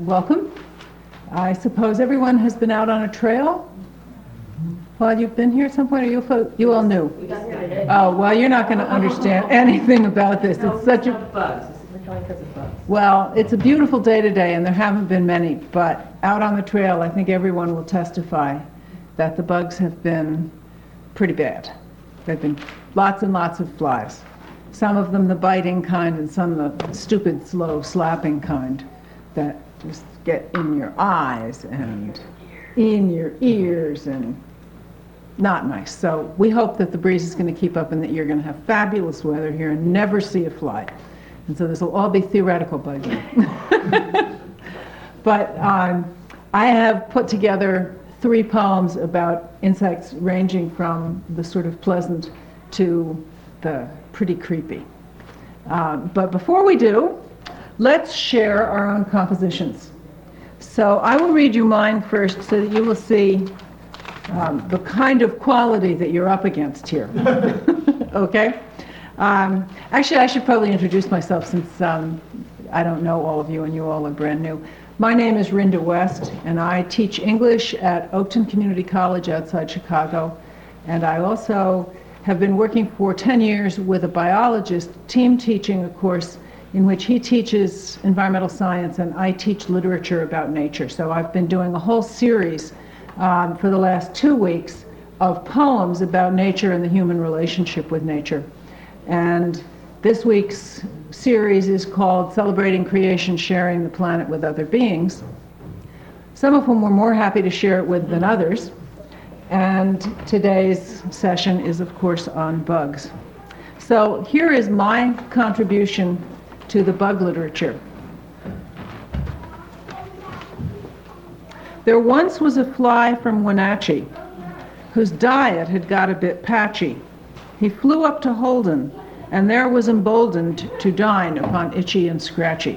Welcome. I suppose everyone has been out on a trail while you've been here at some point, or you all knew? Oh, well, you're not going to understand anything about this. It's such a... bugs. It's only because of bugs. Well, it's a beautiful day today, and there haven't been many, but out on the trail, I think everyone will testify that the bugs have been pretty bad. There have been lots and lots of flies. Some of them the biting kind, and some the stupid, slow, slapping kind that just get in your eyes and in your ears, and not nice. So we hope that the breeze is going to keep up and that you're going to have fabulous weather here and never see a fly. And so this will all be theoretical bugging. But I have put together 3 poems about insects ranging from the sort of pleasant to the pretty creepy. But before we do, let's share our own compositions. So I will read you mine first so that you will see the kind of quality that you're up against here. Okay? Actually, I should probably introduce myself since I don't know all of you and you all are brand new. My name is Rinda West, and I teach English at Oakton Community College outside Chicago. And I also have been working for 10 years with a biologist, team teaching a course in which he teaches environmental science and I teach literature about nature. So I've been doing a whole series for the last 2 weeks of poems about nature and the human relationship with nature. And this week's series is called Celebrating Creation, Sharing the Planet with Other Beings, some of whom we're more happy to share it with than others. And today's session is, of course, on bugs. So here is my contribution to the bug literature. There once was a fly from Wenatchee whose diet had got a bit patchy. He flew up to Holden, and there was emboldened to dine upon Itchy and Scratchy.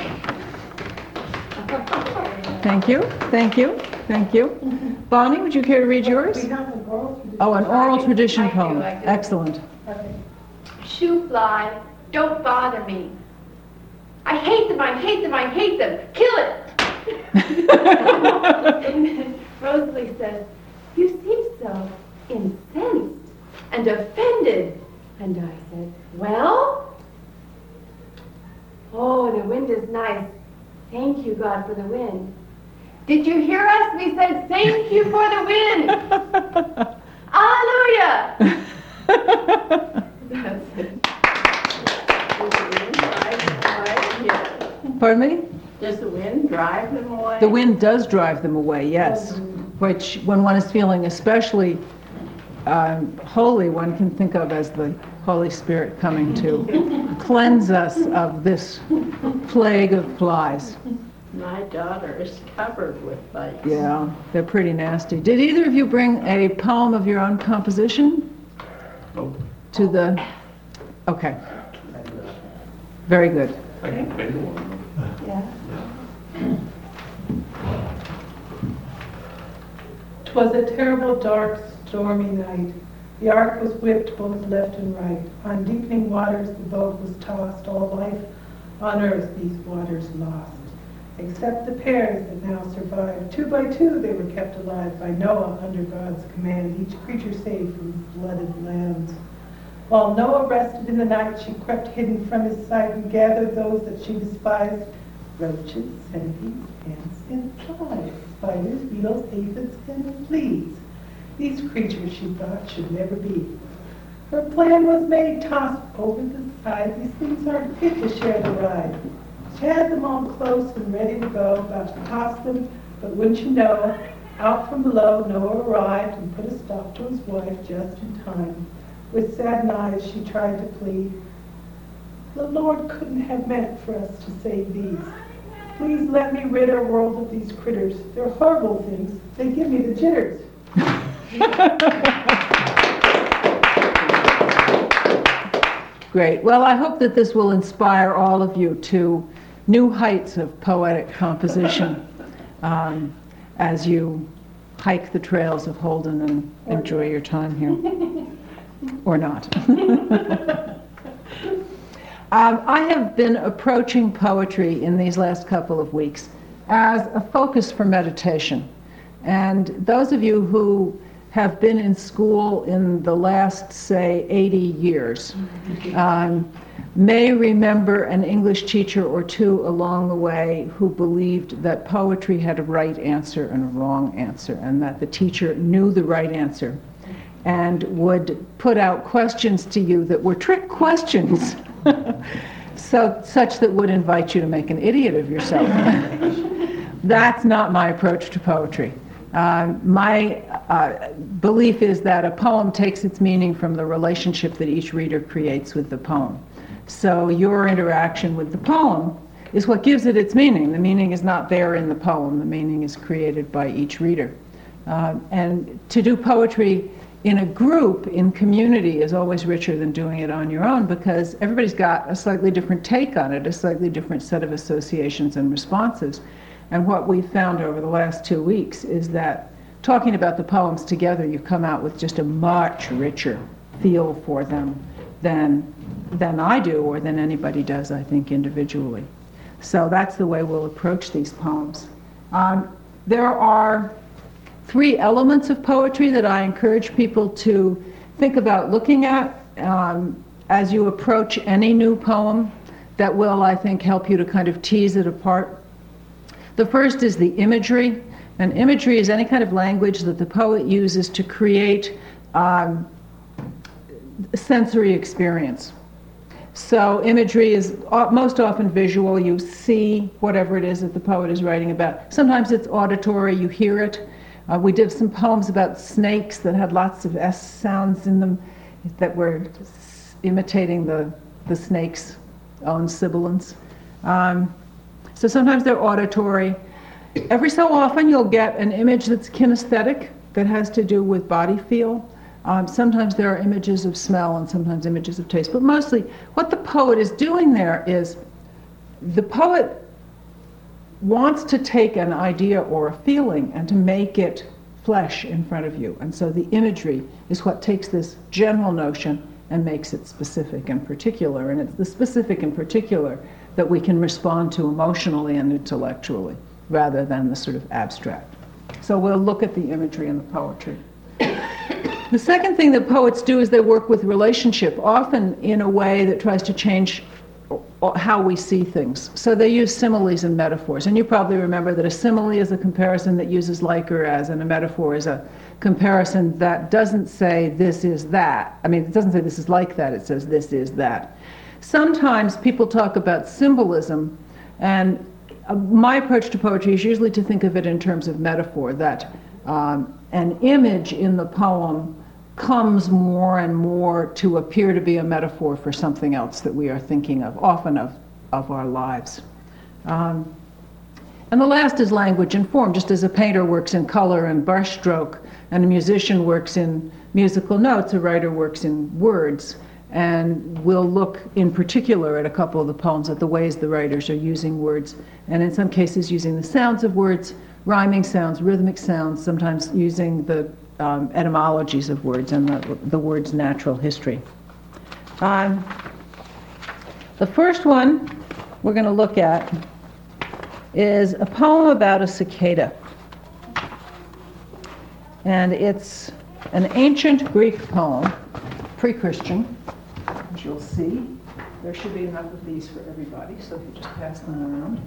Thank you, thank you, thank you. Bonnie, would you care to read yours? We have an oral tradition. Oh, an oral tradition I do, poem. I do. Excellent. Okay. Shoo fly, don't bother me. I hate them, I hate them, I hate them. Kill it! And then Rosalie says, you seem so incensed and offended. And I said, well? Oh, the wind is nice. Thank you, God, for the wind. Did you hear us? We said, thank you for the wind. Hallelujah! That's it. Pardon me? Does the wind drive them away? The wind does drive them away, yes. Which, when one is feeling especially holy, one can think of as the Holy Spirit coming to cleanse us of this plague of flies. My daughter is covered with bites. Yeah, they're pretty nasty. Did either of you bring a poem of your own composition? Nope. To the... Okay. Very good. I can pay one. Yeah. 'Twas a terrible, dark, stormy night. The ark was whipped both left and right. On deepening waters the boat was tossed. All life on earth these waters lost. Except the pairs that now survived. 2 by 2 they were kept alive by Noah under God's command, each creature saved from flooded lands. While Noah rested in the night, she crept hidden from his sight and gathered those that she despised: roaches, centipedes, ants, and flies, spiders, beetles, aphids, and fleas. These creatures, she thought, should never be. Her plan was made, tossed over the side. These things aren't fit to share the ride. She had them all close and ready to go, about to toss them, but wouldn't you know, out from below Noah arrived and put a stop to his wife just in time. With saddened eyes she tried to plead, the Lord couldn't have meant for us to save these. Please let me rid our world of these critters. They're horrible things. They give me the jitters. Great. Well, I hope that this will inspire all of you to new heights of poetic composition as you hike the trails of Holden and enjoy your time here. Or not. I have been approaching poetry in these last couple of weeks as a focus for meditation. And those of you who have been in school in the last, say, 80 years may remember an English teacher or two along the way who believed that poetry had a right answer and a wrong answer, and that the teacher knew the right answer and would put out questions to you that were trick questions, such that would invite you to make an idiot of yourself. That's not my approach to poetry. My belief is that a poem takes its meaning from the relationship that each reader creates with the poem. So your interaction with the poem is what gives it its meaning. The meaning is not there in the poem. The meaning is created by each reader. And to do poetry in a group, in community, is always richer than doing it on your own, because everybody's got a slightly different take on it, a slightly different set of associations and responses. And what we've found over the last 2 weeks is that talking about the poems together, you come out with just a much richer feel for them than I do, or than anybody does, I think, individually. So that's the way we'll approach these poems. There are 3 elements of poetry that I encourage people to think about looking at as you approach any new poem that will, I think, help you to kind of tease it apart. The first is the imagery, and imagery is any kind of language that the poet uses to create sensory experience. So imagery is most often visual. You see whatever it is that the poet is writing about. Sometimes it's auditory, you hear it. We did some poems about snakes that had lots of S sounds in them that were imitating the snake's own sibilants. So sometimes they're auditory. Every so often you'll get an image that's kinesthetic, that has to do with body feel. Sometimes there are images of smell and sometimes images of taste. But mostly what the poet is doing there is the poet wants to take an idea or a feeling and to make it flesh in front of you. And so the imagery is what takes this general notion and makes it specific and particular. And it's the specific and particular that we can respond to emotionally and intellectually, rather than the sort of abstract. So we'll look at the imagery in the poetry. The second thing that poets do is they work with relationship, often in a way that tries to change how we see things. So they use similes and metaphors. And you probably remember that a simile is a comparison that uses like or as, and a metaphor is a comparison that doesn't say this is that. I mean, it doesn't say this is like that, it says this is that. Sometimes people talk about symbolism, and my approach to poetry is usually to think of it in terms of metaphor, that an image in the poem comes more and more to appear to be a metaphor for something else that we are thinking of, often of our lives. And the last is language and form. Just as a painter works in color and brushstroke, and a musician works in musical notes, a writer works in words. And we'll look in particular at a couple of the poems at the ways the writers are using words, and in some cases using the sounds of words, rhyming sounds, rhythmic sounds, sometimes using the etymologies of words and the word's natural history. The first one we're going to look at is a poem about a cicada. And it's an ancient Greek poem, pre-Christian. As you'll see, there should be enough of these for everybody, so if you just pass them around.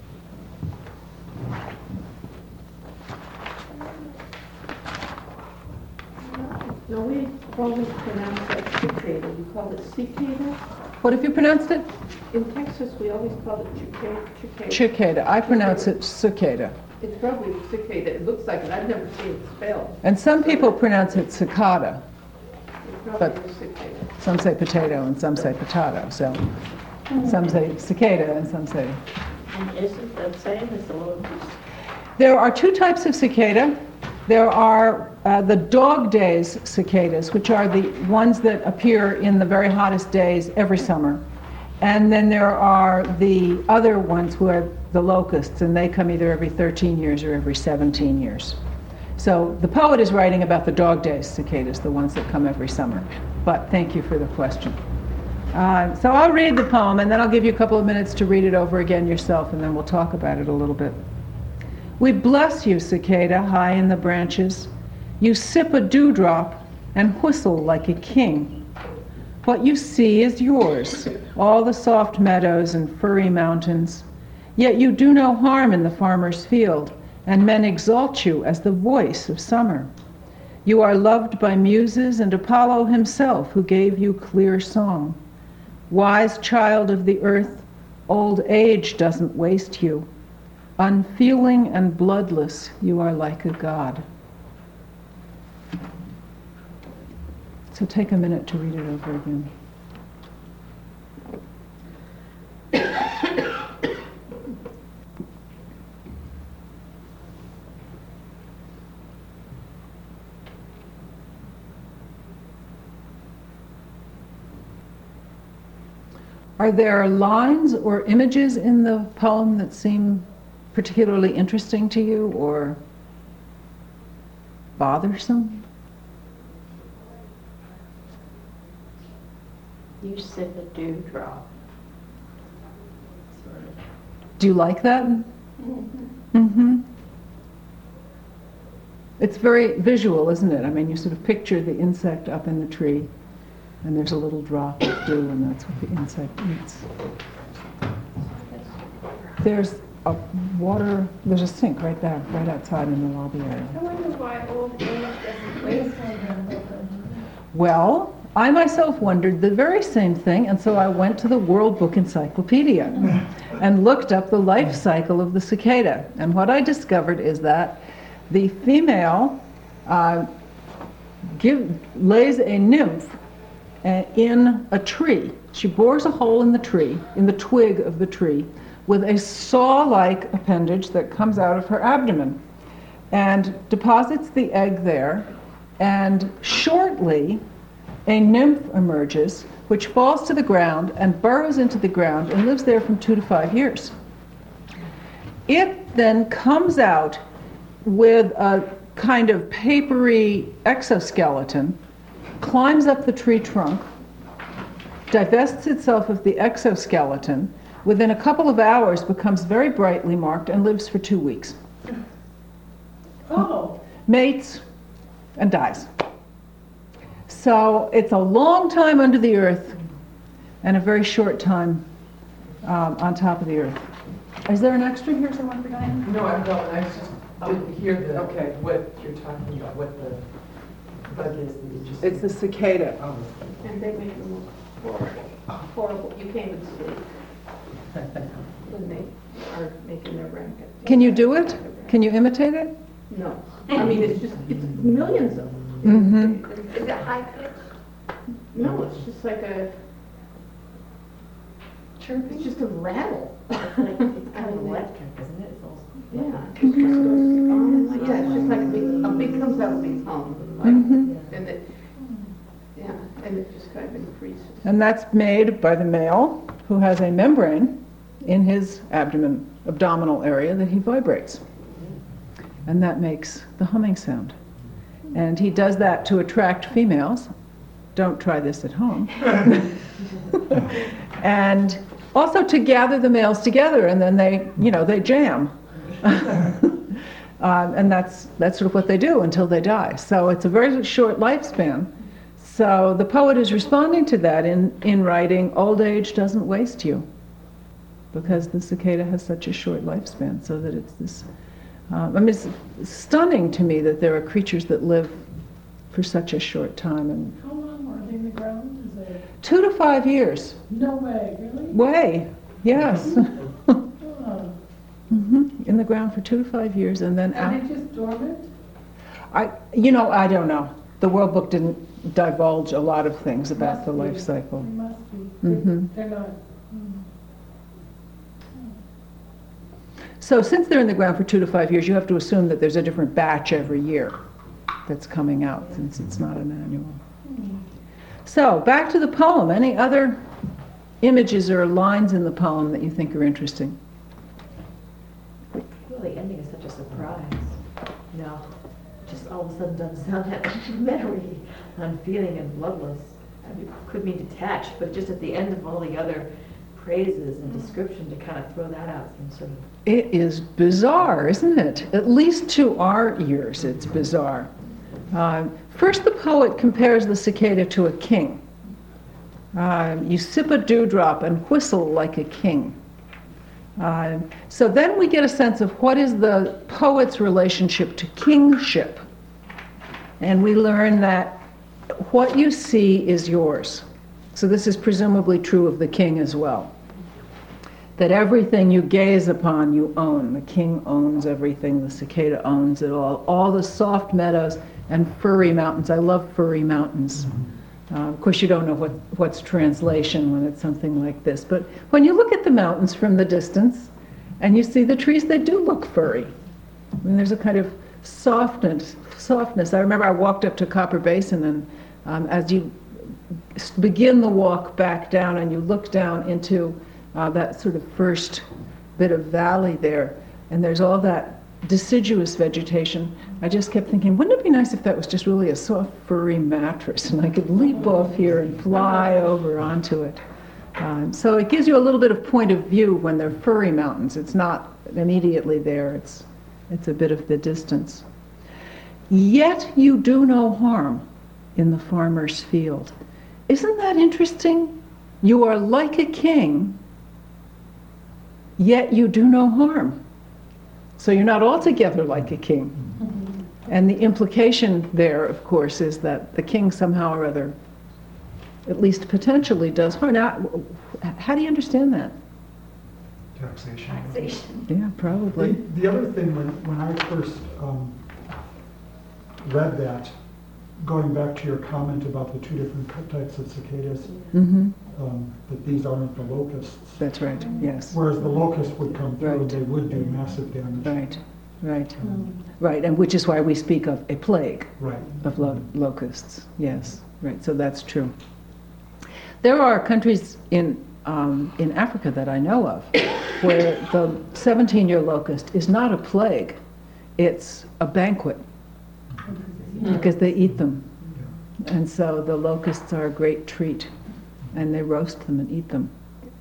No, we always pronounce it cicada. You call it cicada? What have you pronounced it? In Texas, we always call it cicada. Cicada. I pronounce it cicada. It's probably cicada. It looks like it. I've never seen it spelled. And some people pronounce it cicada. It's But- probably cicada. Some say potato and some say potato. So some say cicada and some say... And isn't that same as the little piece? There are 2 types of cicada. There are the dog days cicadas, which are the ones that appear in the very hottest days every summer. And then there are the other ones who are the locusts, and they come either every 13 years or every 17 years. So the poet is writing about the dog days cicadas, the ones that come every summer. But thank you for the question. So I'll read the poem, and then I'll give you a couple of minutes to read it over again yourself, and then we'll talk about it a little bit. We bless you, cicada, high in the branches. You sip a dewdrop and whistle like a king. What you see is yours, all the soft meadows and furry mountains. Yet you do no harm in the farmer's field, and men exalt you as the voice of summer. You are loved by muses and Apollo himself, who gave you clear song. Wise child of the earth, old age doesn't waste you. Unfeeling and bloodless, you are like a god. So take a minute to read it over again. Are there lines or images in the poem that seem particularly interesting to you or bothersome? You sip a dewdrop. Do you like that? Mm-hmm. It's very visual, isn't it? I mean, you sort of picture the insect up in the tree, and there's a little drop of dew, and that's what the insect eats. There's a sink right there, right outside in the lobby area. I wonder why old age doesn't waste on. Well, I myself wondered the very same thing, and so I went to the World Book Encyclopedia and looked up the life cycle of the cicada. And what I discovered is that the female lays a nymph in a tree. She bores a hole in the tree, in the twig of the tree, with a saw-like appendage that comes out of her abdomen and deposits the egg there, and shortly a nymph emerges, which falls to the ground and burrows into the ground and lives there from 2 to 5 years. It then comes out with a kind of papery exoskeleton, climbs up the tree trunk, divests itself of the exoskeleton, within a couple of hours becomes very brightly marked and lives for 2 weeks. Oh, Mates and dies. So it's a long time under the earth and a very short time on top of the earth. Is there an extra here somewhere for Diane? No, I didn't hear what you're talking about, what the bug is that you just... It's the cicada. Oh. And they make them look horrible. You can't even sleep when they are making their racket. Can you do it? Can you imitate it? No. I mean, it's millions of them. Mm-hmm. Is it high pitch? No, it's just like it's just a rattle. It's kind of electric, isn't it? It's all Yeah. It just goes on. Yeah, it's just like a big comes out a big hum. Like, Mm-hmm. and it, yeah, and it just kind of increases. And that's made by the male, who has a membrane in his abdominal area that he vibrates. And that makes the humming sound. And he does that to attract females. Don't try this at home. And also to gather the males together, and then they jam. And that's sort of what they do until they die. So it's a very short lifespan. So the poet is responding to that in writing, old age doesn't waste you, because the cicada has such a short lifespan, so that it's this... it's stunning to me that there are creatures that live for such a short time. And how long are they in the ground? Is it? 2 to 5 years. No way, really? Way, yes. Oh. In the ground for 2 to 5 years, and then Are out. they just dormant? I don't know. The World Book didn't divulge a lot of things about Must the be. life cycle. They must be. Mhm. They're not. So since they're in the ground for 2 to 5 years, you have to assume that there's a different batch every year that's coming out, since it's not an annual. So back to the poem. Any other images or lines in the poem that you think are interesting? Well, the ending is such a surprise. Just all of a sudden doesn't sound that complimentary, unfeeling and bloodless. I mean, it could mean detached, but just at the end of all the other phrases and description to kind of throw that out seems sort of. It is bizarre, isn't it? At least to our ears, it's bizarre. First, the poet compares the cicada to a king. You sip a dewdrop and whistle like a king. So then we get a sense of what is the poet's relationship to kingship. And we learn that what you see is yours. So this is presumably true of the king as well. That everything you gaze upon, you own. The king owns everything. The cicada owns it all. All the soft meadows and furry mountains. I love furry mountains. Of course, you don't know what's translation when it's something like this. But when you look at the mountains from the distance and you see the trees, they do look furry. I mean, there's a kind of softness. I remember I walked up to Copper Basin, and as you begin the walk back down and you look down into that sort of first bit of valley there, and there's all that deciduous vegetation, I just kept thinking, wouldn't it be nice if that was just really a soft, furry mattress and I could leap off here and fly over onto it. So it gives you a little bit of point of view when they're furry mountains. It's not immediately there. It's a bit of the distance. Yet you do no harm in the farmer's field. Isn't that interesting? You are like a king, yet you do no harm. So you're not altogether like a king. And the implication there, of course, is that the king somehow or other, at least potentially, does harm. Now, how do you understand that? Taxation. Yeah, probably. The other thing, when I first read that, going back to your comment about the two different types of cicadas, Mm-hmm. that these aren't the locusts. That's right, yes. Whereas the locust would come through and Right. they would do massive damage. Right. Right, and which is why we speak of a plague Right. of locusts. Yes, right, so that's true. There are countries in Africa that I know of where the 17-year locust is not a plague, it's a banquet, because they eat them. And so the locusts are a great treat, and they roast them and eat them.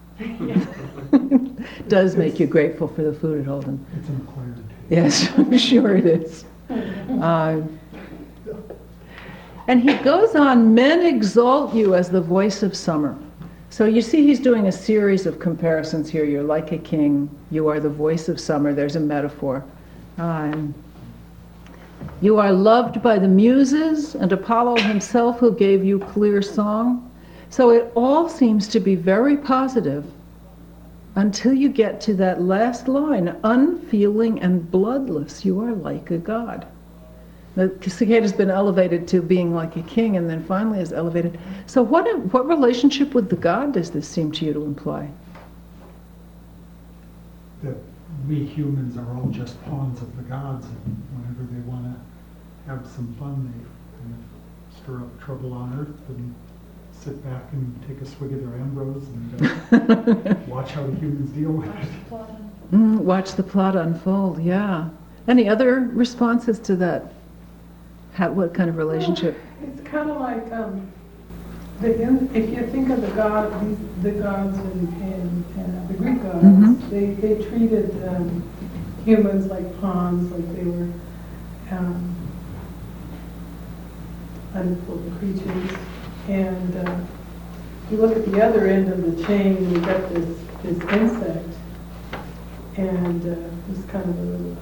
Does make you grateful for the food at Holden. It's an acquired taste. Yes, I'm sure it is. And he goes on, men exalt you as the voice of summer. So you see he's doing a series of comparisons here. You're like a king. You are the voice of summer. There's a metaphor. You are loved by the muses and Apollo himself who gave you clear song. So it all seems to be very positive until you get to that last line, unfeeling and bloodless, you are like a god. The cicada's been elevated to being like a king and then finally is elevated. So what relationship with the god does this seem to you to imply? That we humans are all just pawns of the gods, and whenever they want to have some fun, they kind of stir up trouble on earth and sit back and take a swig of their Ambrose and watch how the humans deal with it. Watch the plot unfold, yeah. Any other responses to that? What kind of relationship? It's kind of like, if you think of the gods in the Greek gods, Mhm. they treated humans like pawns, like they were unimportant creatures. And you look at the other end of the chain, you got this insect, and it's kind of a little,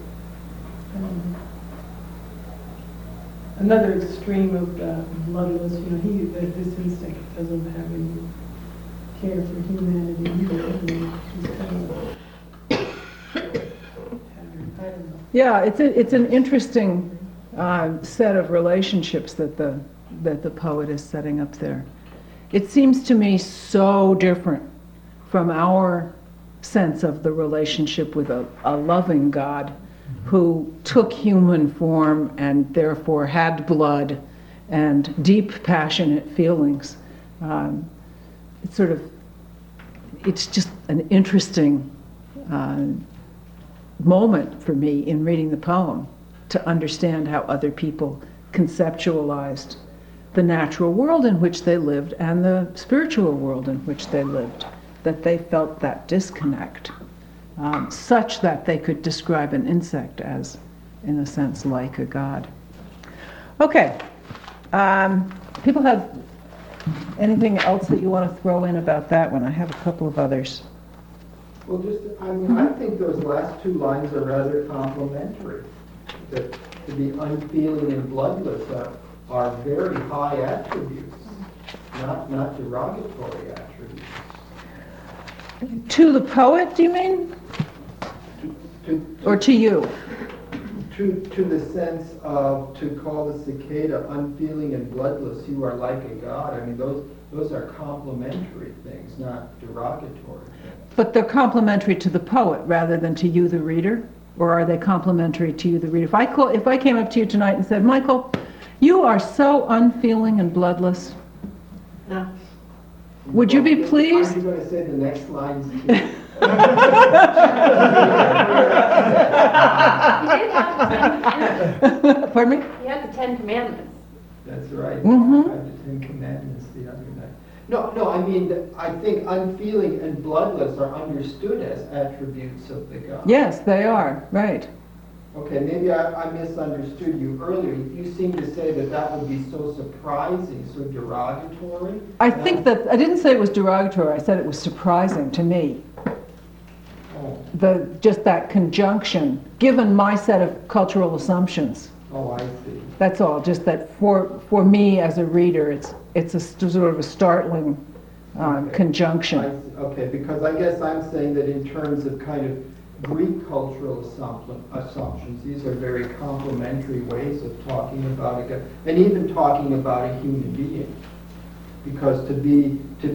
another extreme of bloodless. This insect doesn't have any care for humanity either. He's kind of, I don't know. Yeah, it's an interesting set of relationships that the poet is setting up there. It seems to me so different from our sense of the relationship with a loving God who took human form and therefore had blood and deep passionate feelings. It's just an interesting moment for me in reading the poem to understand how other people conceptualized the natural world in which they lived and the spiritual world in which they lived. that they felt that disconnect, such that they could describe an insect as, in a sense, like a god. Okay. People have anything else that you want to throw in about that one? I have a couple of others. Well, I think those last two lines are rather complimentary. That to be unfeeling and bloodless are very high attributes, not derogatory attributes. To the poet, do you mean? Or to you? To the sense of, to call the cicada unfeeling and bloodless, you are like a god. I mean, those are complimentary things, not derogatory things. But they're complimentary to the poet rather than to you, the reader? Or are they complimentary to you, the reader? If I came up to you tonight and said, Michael, you are so unfeeling and bloodless, would you be pleased? Are you going to say the next lines too? Pardon me? He had the 10 Commandments. That's right. Mhm. I had the 10 Commandments the other night. No, I mean, I think unfeeling and bloodless are understood as attributes of the God. Yes, they are, right. Okay, maybe I misunderstood you earlier. You seemed to say that would be so surprising, so derogatory. I think that, I didn't say it was derogatory, I said it was surprising to me. Oh, Just that conjunction, given my set of cultural assumptions. oh, I see. That's all, just that for me as a reader, it's a sort of a startling Okay. conjunction. Okay, because I guess I'm saying that in terms of kind of Greek cultural assumptions, these are very complementary ways of talking about it, and even talking about a human being. Because to be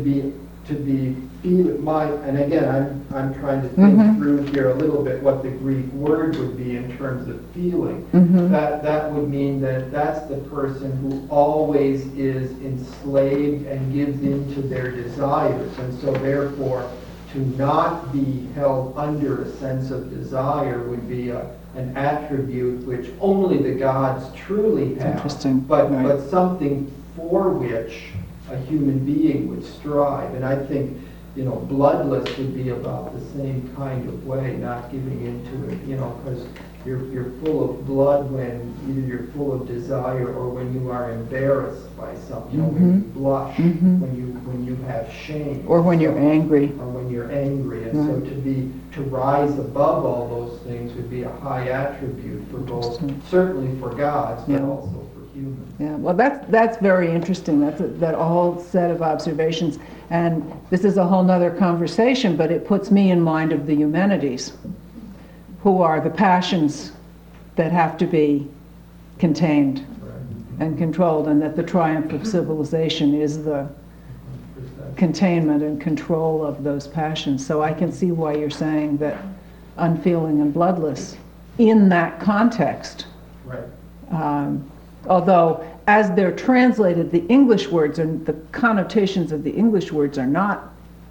and again, I'm trying to think Mhm. through here a little bit what the Greek word would be in terms of feeling. Mhm. That would mean that that's the person who always is enslaved and gives in to their desires, and so therefore to not be held under a sense of desire would be an attribute which only the gods truly have. Interesting, But right. something for which a human being would strive. And I think, bloodless would be about the same kind of way, not giving into it, because you're full of blood when either you're full of desire or when you are embarrassed by something, when you blush, Mhm. when you have shame. Or when you're angry. Or when you're angry. And so Right. to rise above all those things would be a high attribute for both, Interesting. certainly for gods, but Yeah. also for humans. Yeah, well, that's very interesting. That's that whole set of observations. And this is a whole nother conversation, but it puts me in mind of the Eumenides, who are the passions that have to be contained and controlled, and that the triumph of civilization is the containment and control of those passions. So I can see why you're saying that unfeeling and bloodless in that context. Right. Although, as they're translated, the English words and the connotations of the English words are not,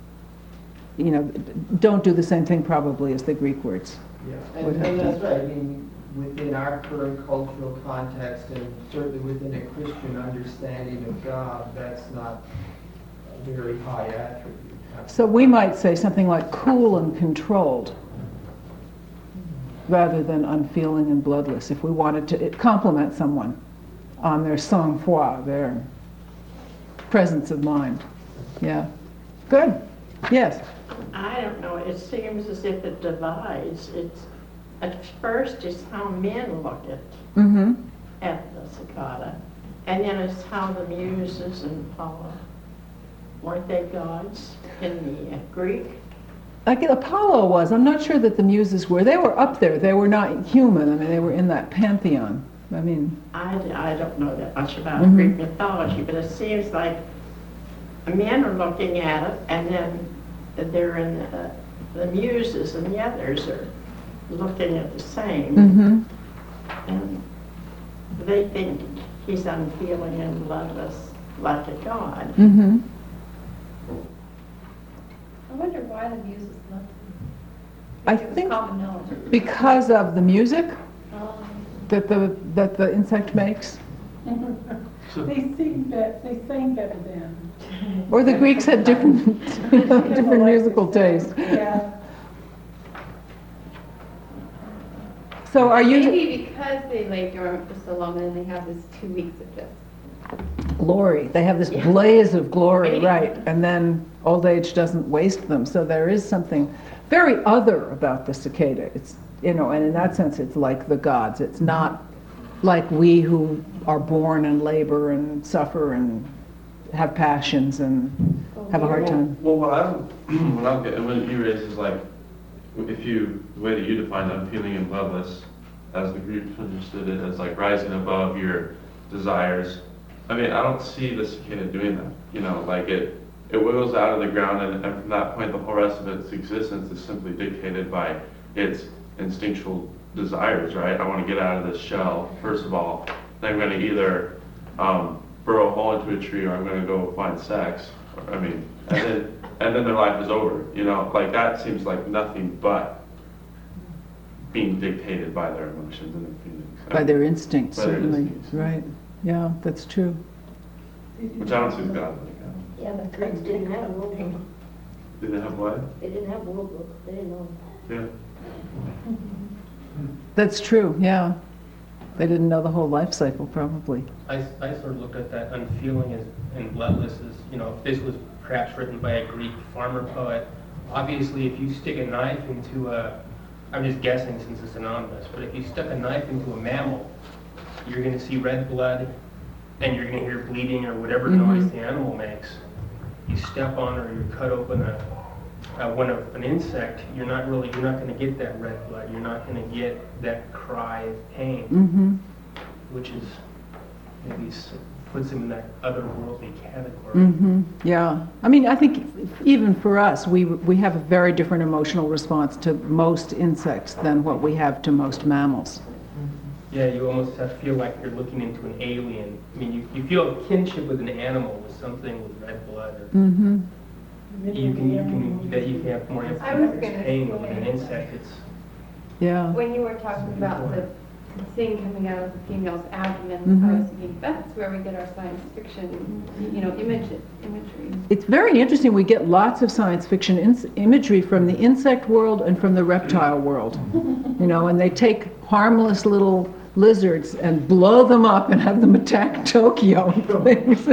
don't do the same thing probably as the Greek words. Yeah, Would have and to- that's right. I mean, within our current cultural context, and certainly within a Christian understanding of God, that's not a very high attribute. So we might say something like cool and controlled, rather than unfeeling and bloodless, if we wanted to compliment someone on their sang-froid, their presence of mind. Yeah. Good. Yes. I don't know, it seems as if it divides. At first it's how men look Mm-hmm. at the cicada, and then it's how the Muses and Apollo, weren't they gods in the Greek? Like Apollo was. I'm not sure that the Muses were. They were up there. They were not human. I mean, they were in that pantheon. I mean, I don't know that much about Mhm. Greek mythology, but it seems like men are looking at it, and then they're in the Muses and the others are looking at the same, mm-hmm. and they think he's unfeeling and bloodless like a god. Mm-hmm. I wonder why the Muses loved him. I It was think common knowledge. because of the music Um, that the insect makes. They sang better then. Or the Greeks had different, different musical tastes. Yeah. So are you, Maybe because they lay dormant for so long, and then they have this 2 weeks of just. glory, they have this blaze of glory, right, and then old age doesn't waste them, so there is something very other about the cicada. It's, you know, and in that sense, it's like the gods. It's not like we who are born and labor and suffer and have passions and have a hard time. Well, what I'm getting, what you raise is like, if you, the way that you define unfeeling and bloodless, as the Greeks understood it, as like rising above your desires. I mean, I don't see the cicada doing that. You know, like it wiggles out of the ground, and from that point, the whole rest of its existence is simply dictated by its instinctual desires, right? I want to get out of this shell, first of all. Then I'm going to either burrow a hole into a tree, or I'm going to go find sex. I mean, and then their life is over. You know, like that seems like nothing but being dictated by their emotions and their feelings. By their instincts, By their certainly, instincts. right. Yeah, that's true. Which I don't see as God. Yeah, the Greeks didn't have world book. Did they have what? They didn't have world book. They didn't know. Yeah. That's true, yeah. They didn't know the whole life cycle, probably. I sort of look at that unfeeling and bloodless as, you know, if this was perhaps written by a Greek farmer poet, obviously if you stick a knife into I'm just guessing since it's anonymous, but if you stuck a knife into a mammal, you're going to see red blood and you're going to hear bleeding or whatever noise the animal makes. You step on or you cut open an insect, you're not going to get that red blood. You're not going to get that cry of pain, which is maybe puts him in that otherworldly category. Yeah. I mean, I think even for us, we have a very different emotional response to most insects than what we have to most mammals. Yeah, you almost have to feel like you're looking into an alien. I mean, you feel a kinship with an animal, with something with red blood. Or you can have more I was empathy gonna pain with an say- insect. It's Yeah. When you were talking about the thing coming out of the female's abdomen, I was thinking that's where we get our science fiction, you know, imagery. It's very interesting. We get lots of science fiction imagery from the insect world and from the reptile world. You know, and they take harmless little lizards and blow them up and have them attack Tokyo and things.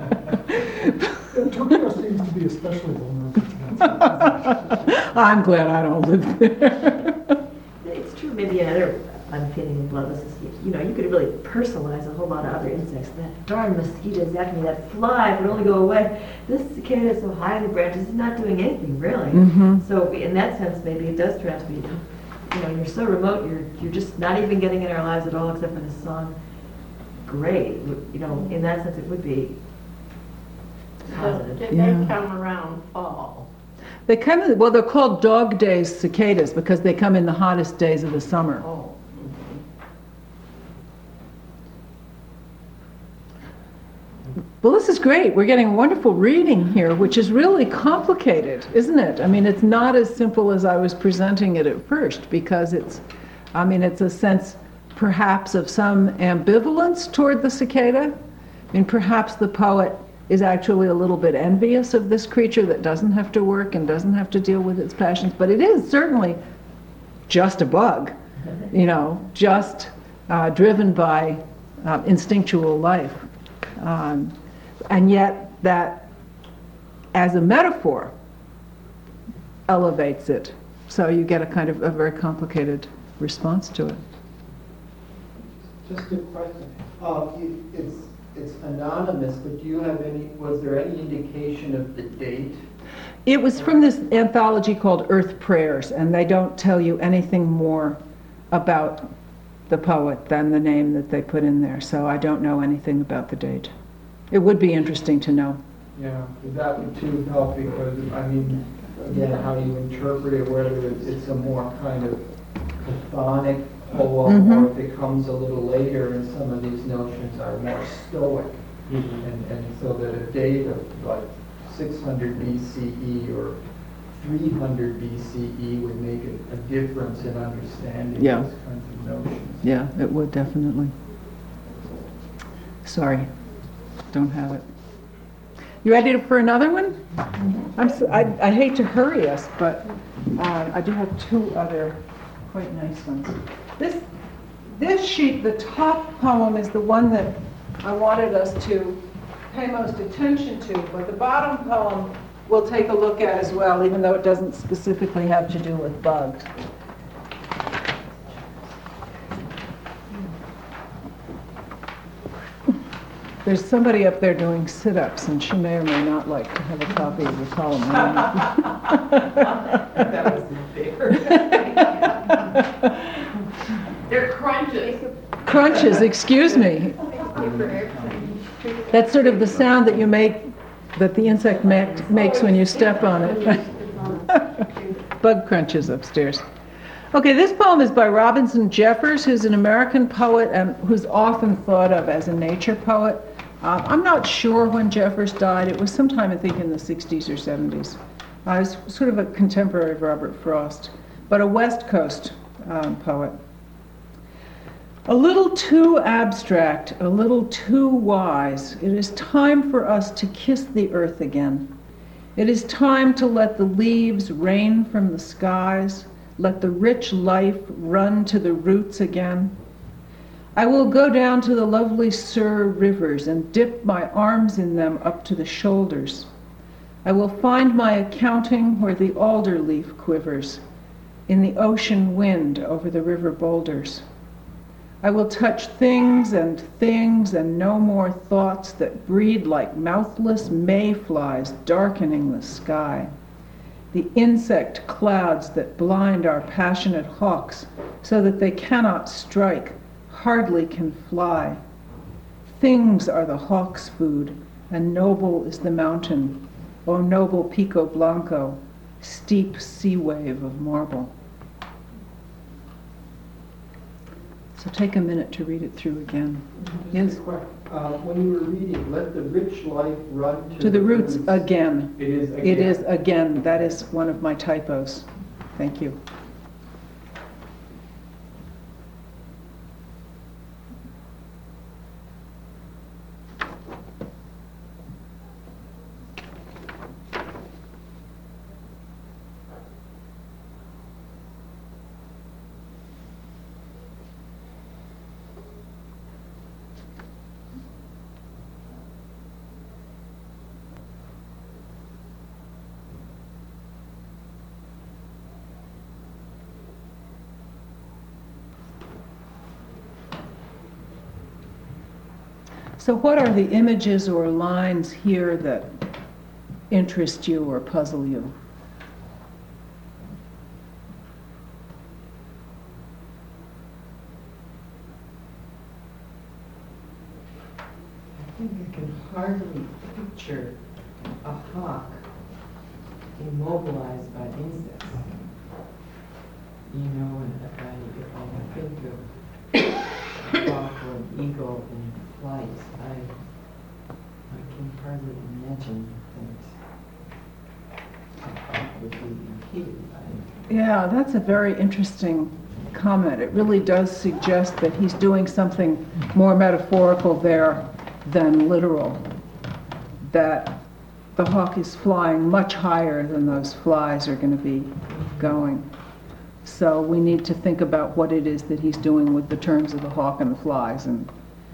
Tokyo seems to be especially vulnerable to that. I'm glad I don't live there. It's true, maybe another unfeeling and bloodless is, you know, you could really personalize a whole lot of other insects. That darn mosquito is after me, that fly would only go away. This cicada is so high in the branches, it's not doing anything really. So in that sense, maybe it does turn out to be, you know, you're so remote, you're just not even getting in our lives at all except for this song. Great, you know, in that sense it would be positive. Did Yeah. they come around fall? They come in, well, they're called dog days cicadas because they come in the hottest days of the summer. Oh. Well, this is great. We're getting a wonderful reading here, which is really complicated, isn't it? I mean, it's not as simple as I was presenting it at first, because it's a sense perhaps of some ambivalence toward the cicada. I mean, perhaps the poet is actually a little bit envious of this creature that doesn't have to work and doesn't have to deal with its passions, but it is certainly just a bug, you know, just driven by instinctual life. And yet that, as a metaphor, elevates it. So you get a kind of a very complicated response to it. Just a question. It's anonymous, but do you have was there any indication of the date? It was from this anthology called Earth Prayers, and they don't tell you anything more about the poet than the name that they put in there, so I don't know anything about the date. It would be interesting to know. Yeah, that would too help, because, I mean, again, how you interpret it, whether it's a more kind of chthonic poem, or if it comes a little later, and some of these notions are more stoic. And so that a date of like 600 BCE or 300 BCE would make a difference in understanding Yeah. those kinds of notions. Yeah, it would definitely. Sorry, don't have it. You ready for another one? I hate to hurry us, but I do have two other quite nice ones. This sheet, the top poem, is the one that I wanted us to pay most attention to, but the bottom poem we'll take a look at as well, even though it doesn't specifically have to do with bugs. There's somebody up there doing sit-ups, and she may or may not like to have a copy of the poem. That was fair. They're crunches. Crunches, excuse me. That's sort of the sound that you make, that the insect makes when you step on it. Bug crunches upstairs. Okay, this poem is by Robinson Jeffers, who's an American poet and who's often thought of as a nature poet. I'm not sure when Jeffers died. It was sometime, I think, in the 60s or 70s. He was sort of a contemporary of Robert Frost, but a West Coast poet. A little too abstract, a little too wise, it is time for us to kiss the earth again. It is time to let the leaves rain from the skies, let the rich life run to the roots again. I will go down to the lovely Sur rivers and dip my arms in them up to the shoulders. I will find my accounting where the alder leaf quivers, in the ocean wind over the river boulders. I will touch things and no more thoughts that breed like mouthless mayflies darkening the sky. The insect clouds that blind our passionate hawks so that they cannot strike, hardly can fly. Things are the hawk's food, and noble is the mountain, O noble Pico Blanco, steep sea wave of marble. So take a minute to read it through again. Yes? When you were reading, let the rich life run To the roots again. It is again. It is again. That is one of my typos. Thank you. So what are the images or lines here that interest you or puzzle you? I think I can hardly picture a hawk immobilized by insects. You know, and if I think of a hawk or an eagle in flight, I can hardly imagine that a hawk would be impeded by it. Yeah, that's a very interesting comment. It really does suggest that he's doing something more metaphorical there than literal. That the hawk is flying much higher than those flies are going to be going. So we need to think about what it is that he's doing with the terms of the hawk and the flies, and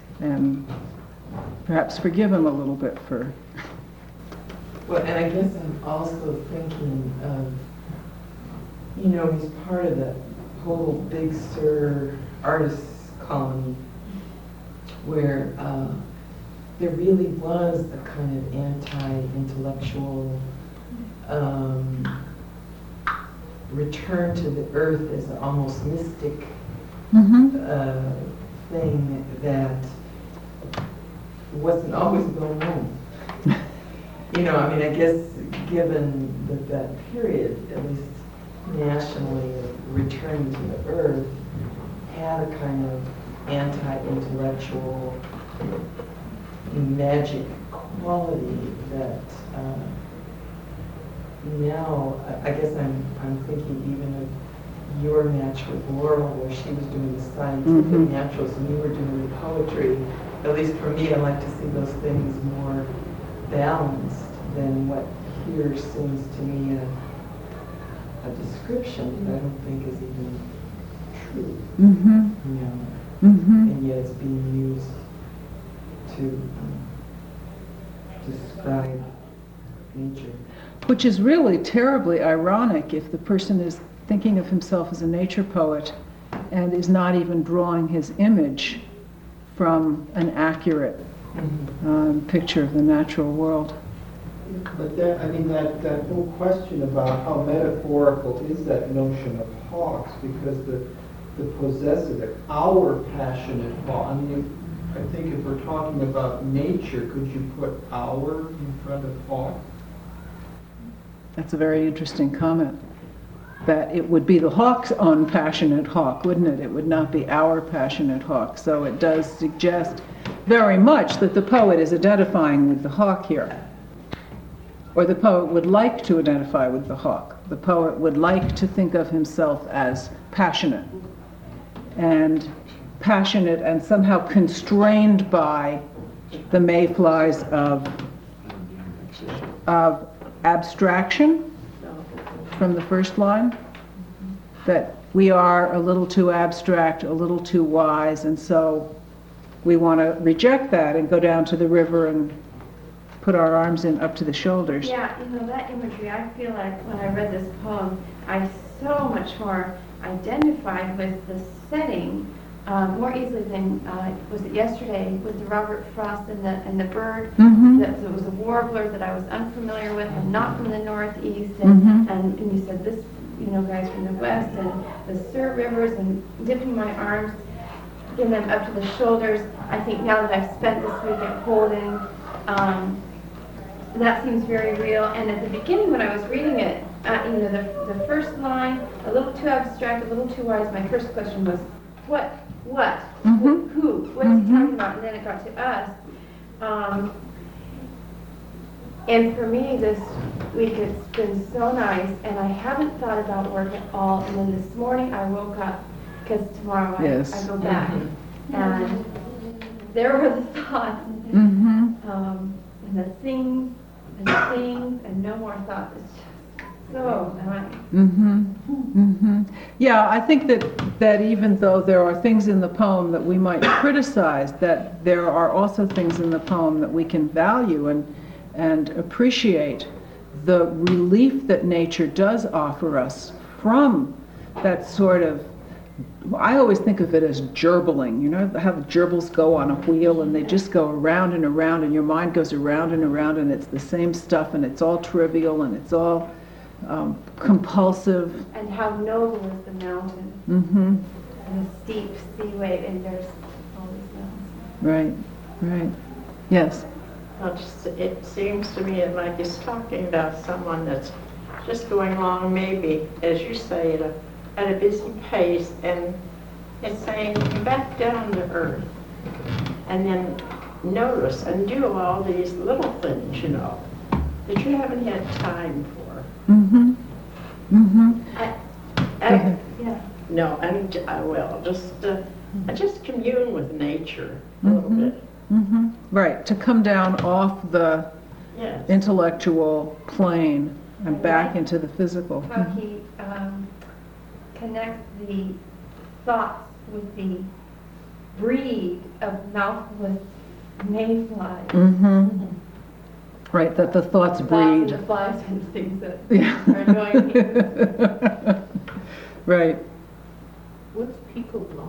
perhaps forgive him a little bit for... Well, and I guess I'm also thinking of, you know, he's part of the whole Big Sur artists colony where there really was a kind of anti-intellectual return to the earth as an almost mystic thing that wasn't always well known. You know, I mean, I guess given that period, at least nationally, of returning to the earth had a kind of anti-intellectual magic quality that now, I guess I'm thinking even of your match with Laurel, where she was doing the scientific naturals and you were doing the poetry. At least for me, I like to see those things more balanced than what here seems to me a description that I don't think is even true. Mm-hmm. You know, Mm-hmm. and yet it's being used to describe nature. Which is really terribly ironic if the person is thinking of himself as a nature poet and is not even drawing his image from an accurate picture of the natural world. But that, I mean, that whole question about how metaphorical is that notion of hawks, because the possessive, our passionate hawk, I mean, I think if we're talking about nature, could you put our in front of hawk? That's a very interesting comment. That it would be the hawk's own passionate hawk, wouldn't it? It would not be our passionate hawk. So it does suggest very much that the poet is identifying with the hawk here. Or the poet would like to identify with the hawk. The poet would like to think of himself as passionate. And somehow constrained by the mayflies of abstraction from the first line, that we are a little too abstract, a little too wise, and so we want to reject that and go down to the river and put our arms in up to the shoulders. Yeah, you know, that imagery, I feel like when I read this poem, I so much more identified with the setting more easily than, was it yesterday, with the Robert Frost and the bird. Mm-hmm. That it was a warbler that I was unfamiliar with and not from the Northeast. Mhm. And you said this, you know, guys from the West, and the Sur rivers, and dipping my arms, getting them up to the shoulders. I think now that I've spent this week at Holden, that seems very real. And at the beginning when I was reading it, you know, the first line, a little too abstract, a little too wise, my first question was, what, Mhm. who, what is he talking about? And then it got to us. And for me, this week it's been so nice, and I haven't thought about work at all. And then this morning I woke up, because tomorrow Yes. I go back, and there were the thoughts, Mm-hmm. and the things, and no more thoughts. It's just so nice. Mm-hmm. Mm-hmm. Yeah, I think that even though there are things in the poem that we might criticize, that there are also things in the poem that we can value and appreciate the relief that nature does offer us from that sort of, I always think of it as gerbling. You know how the gerbils go on a wheel and they just go around and around, and your mind goes around and around, and it's the same stuff, and it's all trivial, and it's all compulsive. And how noble is the mountain, Mm-hmm. and the steep sea wave, and there's all these mountains. Right. Yes. Well, it seems to me like he's talking about someone that's just going along, maybe, as you say, at a busy pace, and it's saying, back down to earth, and then notice and do all these little things, you know, that you haven't had time for. Mm-hmm. Mm-hmm. Yeah. No, I will just commune with nature a little Mhm. bit. Mm-hmm. Right, to come down off the Yes. intellectual plane and back into the physical. How he connects the thoughts with the breed of mouthless mayflies. Mm-hmm. Right, that the thoughts The thoughts breed. and the flies are the things that Yeah. are annoying me. Right. What's Pico Blanco?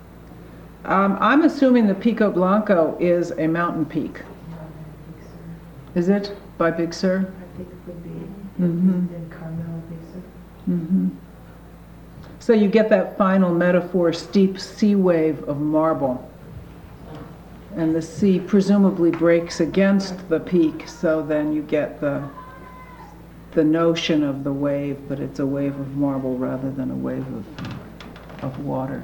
I'm assuming the Pico Blanco is a mountain peak. Is it by Big Sur? I think it would be Mm-hmm. in Carmel, Big Sur. Mm-hmm. So you get that final metaphor, steep sea wave of marble. And the sea presumably breaks against the peak, so then you get the notion of the wave, but it's a wave of marble rather than a wave of water.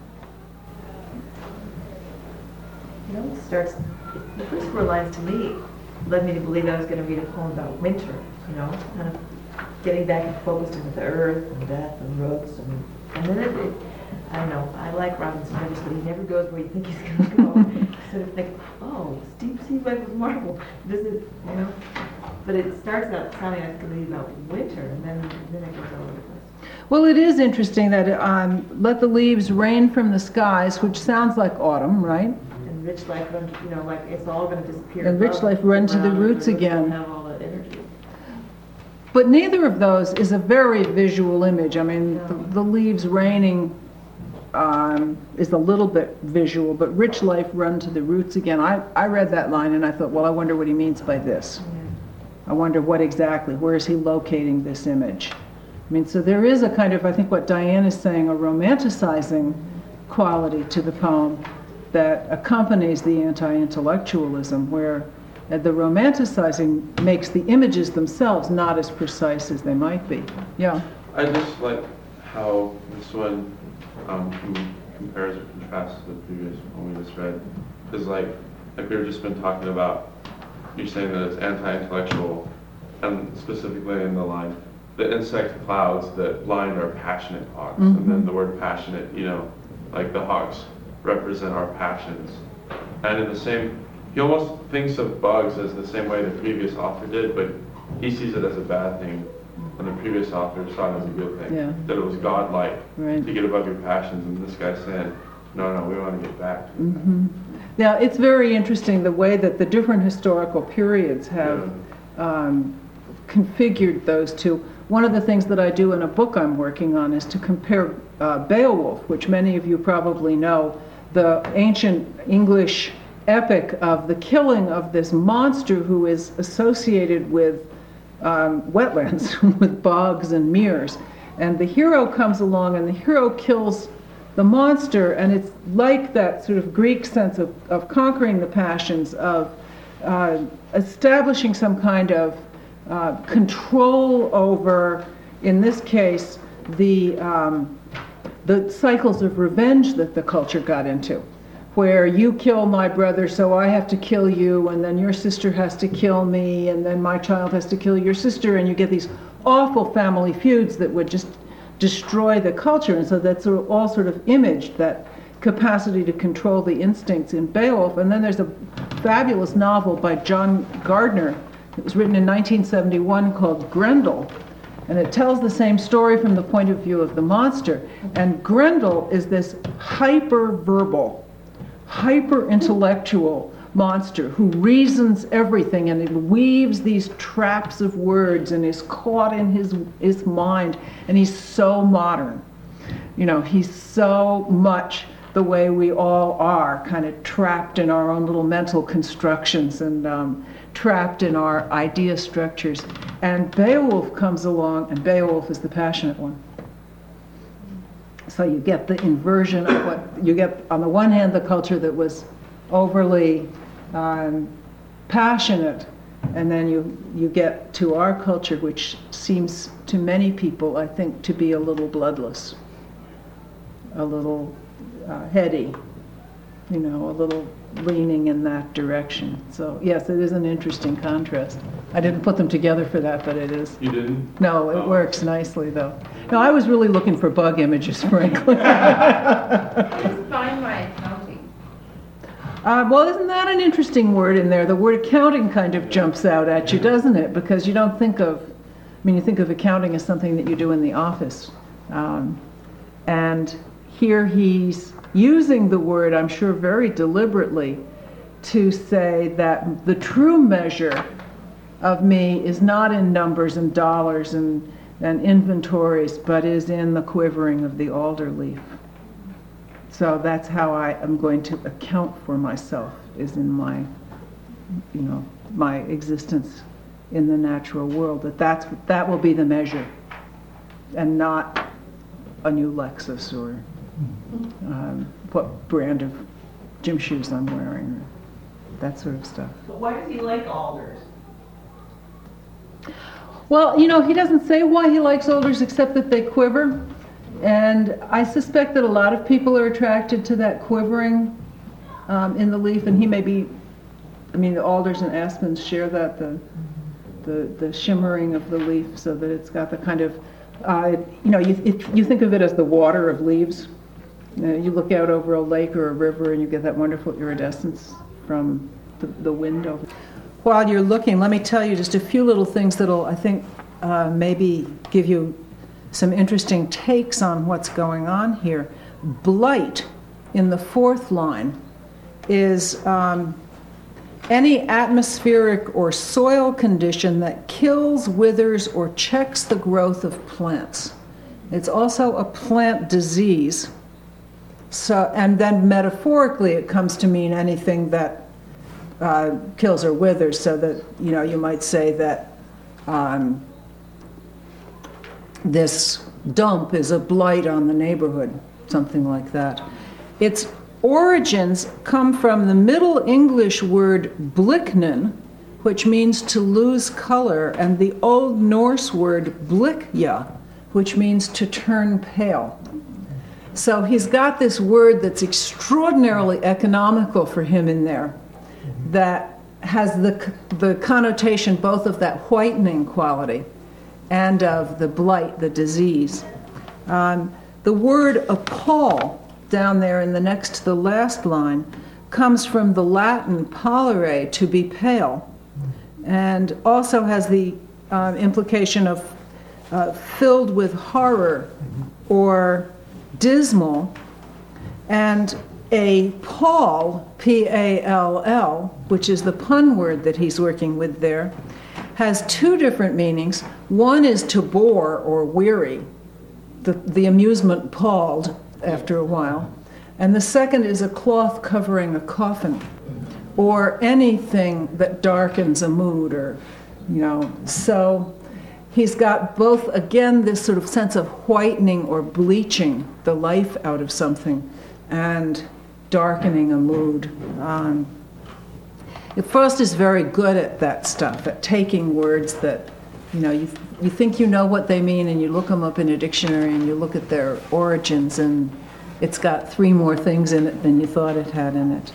You know, it starts, the first four lines to me led me to believe I was going to read a poem about winter, you know, kind of getting back and focused with the earth and death and roots and then I don't know, I like Robinson Rivers, but he never goes where you think he's going to go. Sort of think, oh, deep sea web was marble. This is, you know, but it starts out sounding like it's going to be about winter, and then it goes all over the place. Well, it is interesting that let the leaves rain from the skies, which sounds like autumn, right? And rich life, you know, like it's all going to disappear. And rich life run to the ground, roots and again. will have all that energy. But neither of those is a very visual image. I mean, the leaves raining is a little bit visual, but rich life run to the roots again. I read that line and I thought, well, I wonder what he means by this. I wonder what exactly, where is he locating this image? I mean, so there is a kind of, I think what Diane is saying, a romanticizing quality to the poem that accompanies the anti-intellectualism, where the romanticizing makes the images themselves not as precise as they might be. Yeah. I just like how this one compares or contrasts to the previous one we just read. Because like we've just been talking about, you're saying that it's anti-intellectual, and specifically in the line, the insect clouds that blind our passionate hawks. And then the word passionate, you know, like the hawks represent our passions. And in the same, he almost thinks of bugs as the same way the previous author did, but he sees it as a bad thing, and the previous author saw it as a good thing. Yeah. That it was godlike Right. to get above your passions, and this guy's saying, no, we want to get back to Now, it's very interesting the way that the different historical periods have configured those two. One of the things that I do in a book I'm working on is to compare Beowulf, which many of you probably know, the ancient English epic of the killing of this monster who is associated with wetlands, with bogs and meres. And the hero comes along and the hero kills the monster, and it's like that sort of Greek sense of conquering the passions, of establishing some kind of control over, in this case, the cycles of revenge that the culture got into, where you kill my brother, so I have to kill you, and then your sister has to kill me, and then my child has to kill your sister, and you get these awful family feuds that would just destroy the culture. And so that's all sort of imaged, that capacity to control the instincts in Beowulf. And then there's a fabulous novel by John Gardner. It was written in 1971 called Grendel. And it tells the same story from the point of view of the monster. And Grendel is this hyper-verbal, hyper-intellectual monster who reasons everything, and it weaves these traps of words and is caught in his mind. And he's so modern. You know, he's so much the way we all are, kind of trapped in our own little mental constructions and trapped in our idea structures. And Beowulf comes along, and Beowulf is the passionate one. So you get the inversion of what you get. On the one hand, the culture that was overly passionate, and then you get to our culture, which seems to many people, I think, to be a little bloodless, a little heady, you know, a little leaning in that direction. So yes, it is an interesting contrast. I didn't put them together for that, but it is. You didn't? No, it works nicely though. No, I was really looking for bug images, frankly. Just find my accounting. Well, isn't that an interesting word in there? The word accounting kind of jumps out at you, doesn't it? Because you don't think of, I mean, you think of accounting as something that you do in the office. And here he's using the word, I'm sure very deliberately, to say that the true measure of me is not in numbers and dollars and inventories, but is in the quivering of the alder leaf. So that's how I am going to account for myself, is in my, you know, my existence in the natural world. That will be the measure, and not a new Lexus or what brand of gym shoes I'm wearing, or that sort of stuff. But why does he like alders? Well, you know, he doesn't say why he likes alders except that they quiver. And I suspect that a lot of people are attracted to that quivering in the leaf, and he may be, I mean, the alders and aspens share that. the shimmering of the leaf so that it's got the kind of, you think of it as the water of leaves. You look out over a lake or a river and you get that wonderful iridescence from the window. While you're looking, let me tell you just a few little things that'll, I think, maybe give you some interesting takes on what's going on here. Blight in the fourth line is any atmospheric or soil condition that kills, withers, or checks the growth of plants. It's also a plant disease. So, and then metaphorically, it comes to mean anything that kills or withers. So that you might say that this dump is a blight on the neighborhood, something like that. Its origins come from the Middle English word bliknen, which means to lose color, and the Old Norse word blikja, which means to turn pale. So he's got this word that's extraordinarily economical for him in there, that has the connotation both of that whitening quality and of the blight, the disease. The word appall, down there in the next to the last line, comes from the Latin pallere, to be pale, and also has the implication of filled with horror or dismal. And a pall, P-A-L-L, which is the pun word that he's working with there, has two different meanings. One is to bore or weary, the amusement palled after a while. And the second is a cloth covering a coffin, or anything that darkens a mood, or, So he's got both, again, this sort of sense of whitening or bleaching the life out of something and darkening a mood. Frost is very good at that stuff, at taking words that, you think you know what they mean, and you look them up in a dictionary and you look at their origins, and it's got 3 more things in it than you thought it had in it.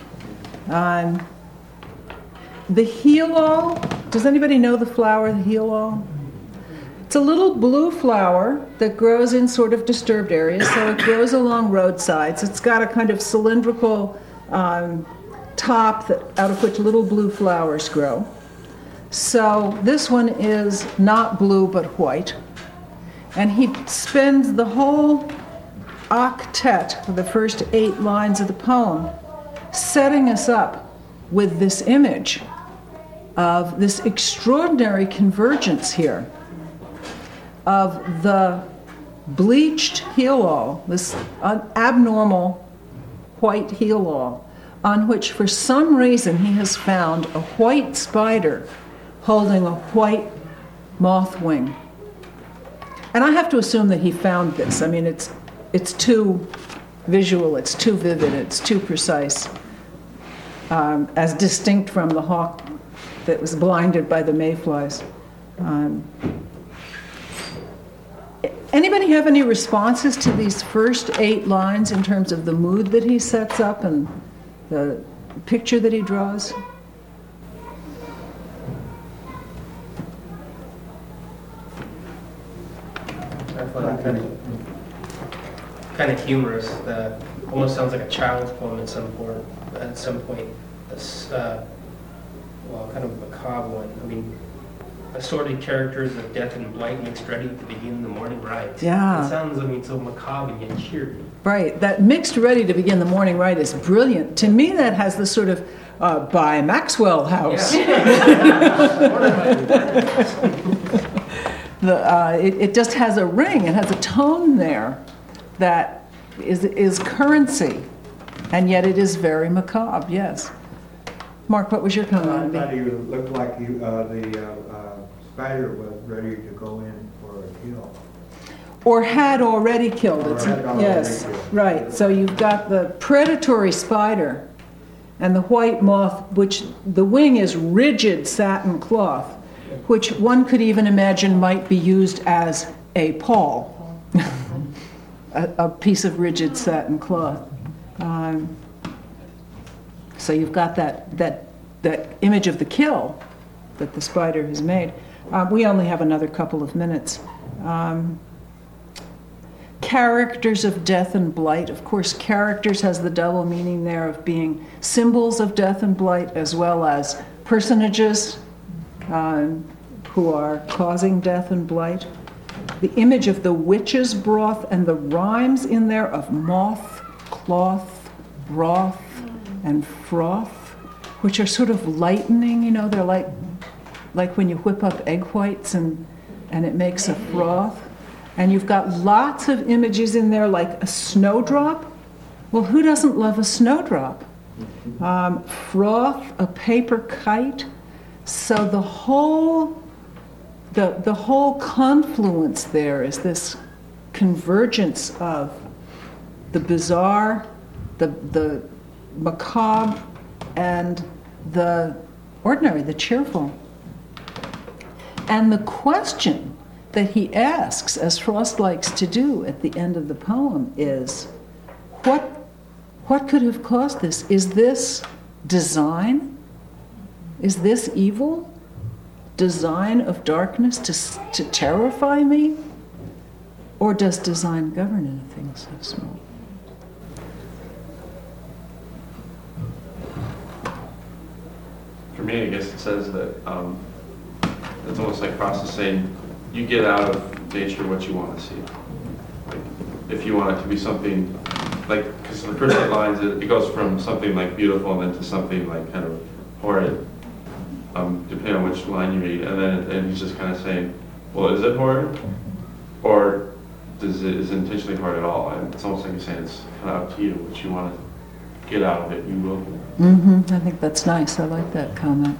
The heelal, does anybody know the flower, the heelal? It's a little blue flower that grows in sort of disturbed areas, so it grows along roadsides. It's got a kind of cylindrical top out of which little blue flowers grow. So this one is not blue but white. And he spends the whole octet, the first 8 lines of the poem, setting us up with this image of this extraordinary convergence here of the bleached heelal, this abnormal white heelal, on which for some reason he has found a white spider holding a white moth wing. And I have to assume that he found this. I mean, it's too visual, it's too vivid, it's too precise, as distinct from the hawk that was blinded by the mayflies. Anybody have any responses to these first 8 lines in terms of the mood that he sets up and the picture that he draws? I find it kind of humorous. That almost sounds like a child's poem at some point. Kind of a macabre one. I mean, assorted characters of death and blight mixed ready to begin the morning ride. Yeah. It sounds, so macabre and yet cheery. Right. That mixed ready to begin the morning ride is brilliant. To me, that has the sort of by Maxwell House. It just has a ring. It has a tone there that is currency, and yet it is very macabre. Yes. Mark, what was your comment? I thought he looked like the spider was ready to go in for a kill. Or had already killed it. Yes, right. So you've got the predatory spider and the white moth, which the wing is rigid satin cloth, which one could even imagine might be used as a pall, a piece of rigid satin cloth. So you've got that image of the kill that the spider has made. We only have another couple of minutes. Characters of death and blight. Of course, characters has the double meaning there of being symbols of death and blight, as well as personages who are causing death and blight. The image of the witch's broth and the rhymes in there of moth, cloth, broth, and froth, which are sort of lightening, you know, they're like when you whip up egg whites and it makes a froth. And you've got lots of images in there like a snowdrop. Well, who doesn't love a snowdrop? Froth, a paper kite. So the whole confluence there is this convergence of the bizarre, the macabre, and the ordinary, the cheerful. And the question that he asks, as Frost likes to do at the end of the poem, is, what could have caused this? Is this design? Is this evil? Design of darkness to terrify me? Or does design govern in a thing so small? For me, I guess it says that it's almost like Frost is saying, you get out of nature what you want to see. Like, if you want it to be something, like, because the first 8 lines, it goes from something like beautiful and then to something like kind of horrid, depending on which line you read. And he's just kind of saying, well, is it horrid? Or is it intentionally horrid at all? And it's almost like he's saying it's kind of up to you, what you want to get out of it, you will. I think that's nice. I like that comment.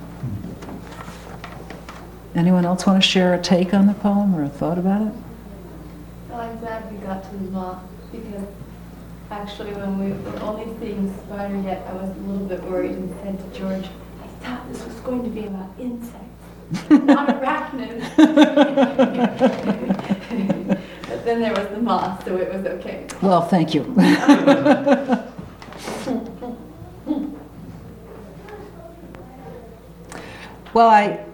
Anyone else want to share a take on the poem or a thought about it? Well, I'm glad we got to the moth, because actually when we were only seeing spider yet, I was a little bit worried and said to George, I thought this was going to be about insects, not arachnids. But then there was the moth, so it was okay. Well, thank you. Well,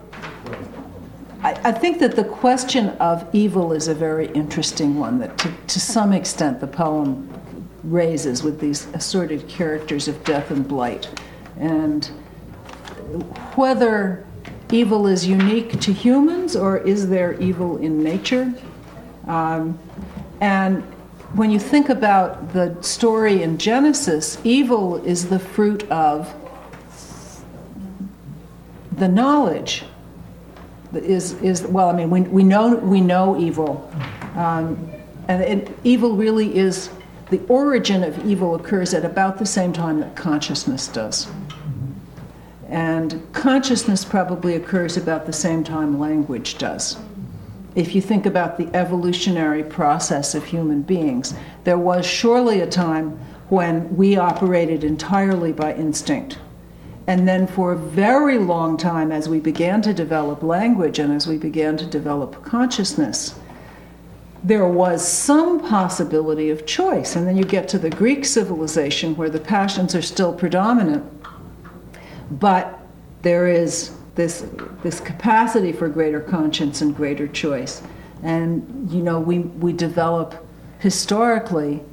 I think that the question of evil is a very interesting one that to some extent the poem raises with these assorted characters of death and blight. And whether evil is unique to humans or is there evil in nature? And when you think about the story in Genesis, evil is the fruit of the knowledge. We know evil, and evil really is, the origin of evil occurs at about the same time that consciousness does, and consciousness probably occurs about the same time language does. If you think about the evolutionary process of human beings, there was surely a time when we operated entirely by instinct. And then for a very long time, as we began to develop language and as we began to develop consciousness, there was some possibility of choice. And then you get to the Greek civilization where the passions are still predominant, but there is this capacity for greater conscience and greater choice. And, you know, we develop historically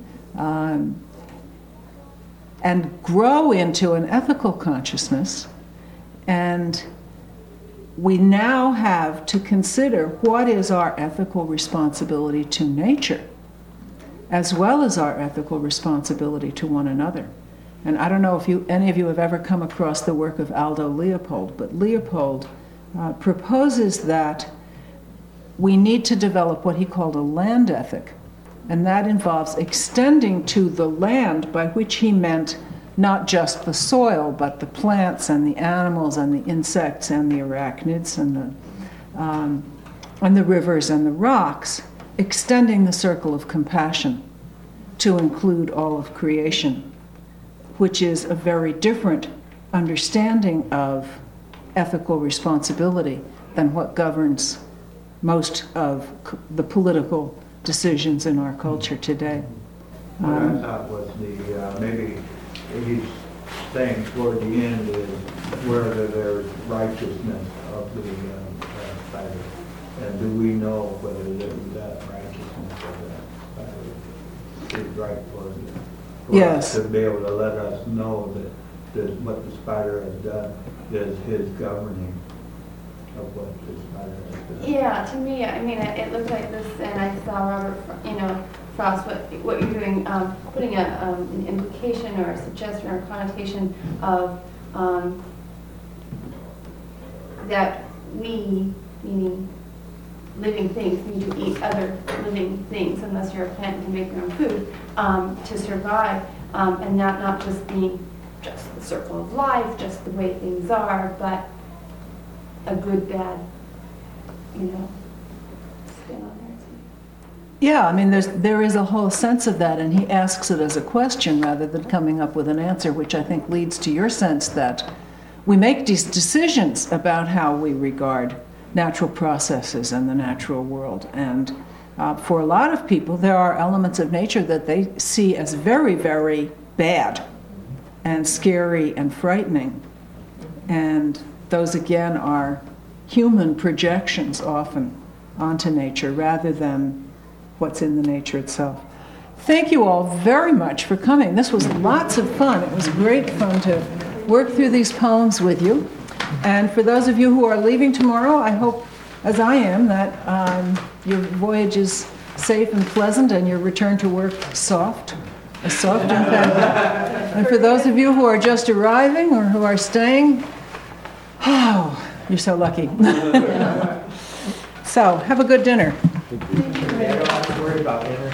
and grow into an ethical consciousness, and we now have to consider what is our ethical responsibility to nature, as well as our ethical responsibility to one another. And I don't know if any of you have ever come across the work of Aldo Leopold, but Leopold proposes that we need to develop what he called a land ethic. And that involves extending to the land, by which he meant not just the soil, but the plants and the animals and the insects and the arachnids and the rivers and the rocks, extending the circle of compassion to include all of creation, which is a very different understanding of ethical responsibility than what governs most of the political decisions in our culture today. What I thought was maybe he's saying toward the end is whether there's righteousness of the spider. And do we know whether that righteousness of that spider is right for Yes. us to be able to let us know that what the spider has done is his governing of what the spider has done? Yeah, to me, I mean, it looked like this, and I saw Robert, Frost, what you're doing, putting an implication or a suggestion or a connotation of that we, meaning living things, need to eat other living things unless you're a plant and can make your own food to survive, and not just being just the circle of life, just the way things are, but a good, bad, spin on there too. Yeah, I mean, there is a whole sense of that, and he asks it as a question rather than coming up with an answer, which I think leads to your sense that we make these decisions about how we regard natural processes and the natural world. And for a lot of people, there are elements of nature that they see as very, very bad and scary and frightening. And those, again, are human projections often onto nature rather than what's in the nature itself. Thank you all very much for coming. This was lots of fun. It was great fun to work through these poems with you. And for those of you who are leaving tomorrow, I hope, as I am, that your voyage is safe and pleasant and your return to work soft. And for those of you who are just arriving or who are staying, oh, you're so lucky. So, have a good dinner. You don't have to worry about it.